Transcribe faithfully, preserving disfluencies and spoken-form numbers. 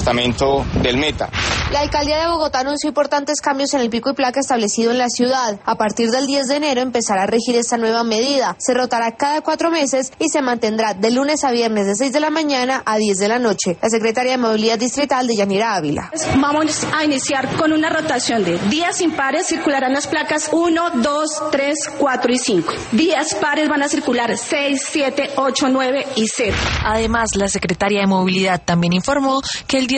departamento del Meta. La alcaldía de Bogotá anunció importantes cambios en el pico y placa establecido en la ciudad. A partir del diez de enero empezará a regir esta nueva medida. Se rotará cada cuatro meses y se mantendrá de lunes a viernes de seis de la mañana a diez de la noche. La secretaria de Movilidad Distrital, Deyanira Ávila. Vamos a iniciar con una rotación de días impares, circularán las placas uno, dos, tres, cuatro y cinco. Días pares van a circular seis, siete, ocho, nueve y cero. Además, la secretaria de Movilidad también informó que el